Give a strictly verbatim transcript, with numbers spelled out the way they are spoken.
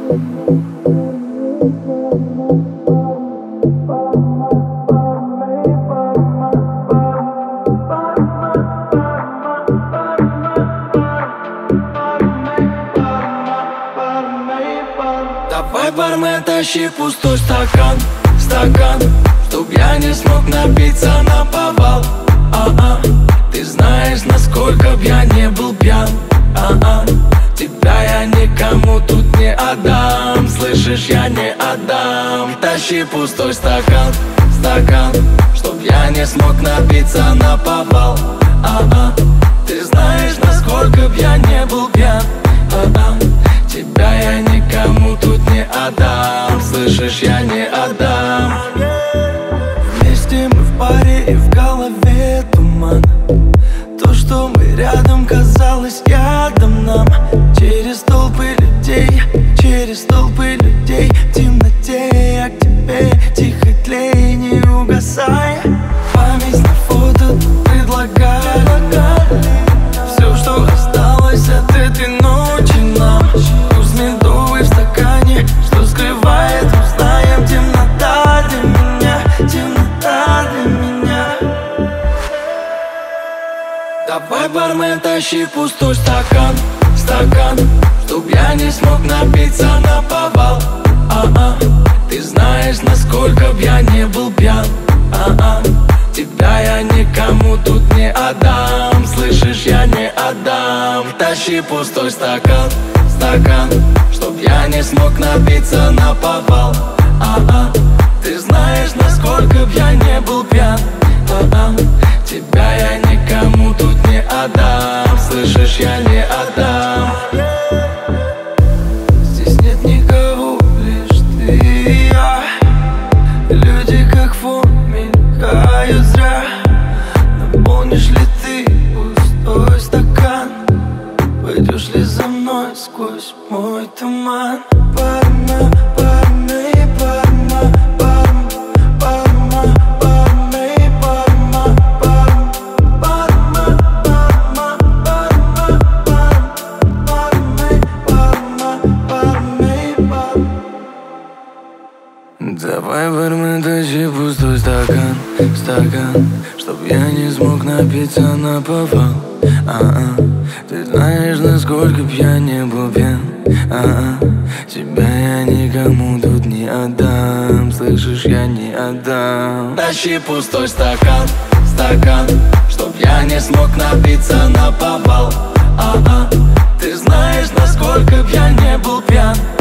Давай, бармен, тащи пустой стакан, стакан, чтоб я не смог напиться наповал. А-а, ты знаешь, насколько б я не был пьян. А-а, тебя я никому тут не отдам. Слышишь, я не отдам. Тащи пустой стакан, стакан, чтоб я не смог напиться наповал. А-а, ты знаешь, насколько б я не был пьян. А-а, тебя я никому тут не отдам. Слышишь, я не отдам. Вместе мы в паре и в голове туман. То, что мы рядом, казалось ядом нам. Через толпы людей, через толпы людей. В темноте я к тебе тихо тлей, не угасай. Память на фото предлагай. Все, что осталось от этой ночи нам. Вкус медовый в стакане, что скрывает, узнаем. Темнота для меня, темнота для меня. Давай, бармен, тащи пустой стакан, стакан, чтоб я не смог напиться наповал. А-а, ты знаешь, насколько б я не был пьян. А-а, тебя я никому тут не отдам. Слышишь, я не отдам. Тащи пустой стакан, стакан, чтоб я не смог напиться наповал. А-а, ты знаешь, насколько б я не был пьян. А-а, тебя я никому тут не отдам. Слышишь, я не отдам. Здесь нет никого, лишь ты и я. Люди как фон мелькают зря. Наполнишь ли ты пустой стакан? Пойдешь ли за мной сквозь мой туман? Парма, парма и парма, парма, парма, парма и парма, парма, парма, парма, парма, парма, парма, парма и парма. Давай, бармен, тащи пустой стакан, стакан, чтоб я не смог напиться наповал. А-а, ты знаешь, насколько б я не был пьян. А-а, тебя я никому тут не отдам. Слышишь, я не отдам. Тащи пустой стакан, стакан, чтоб я не смог напиться наповал. А-а, ты знаешь, насколько б я не был пьян.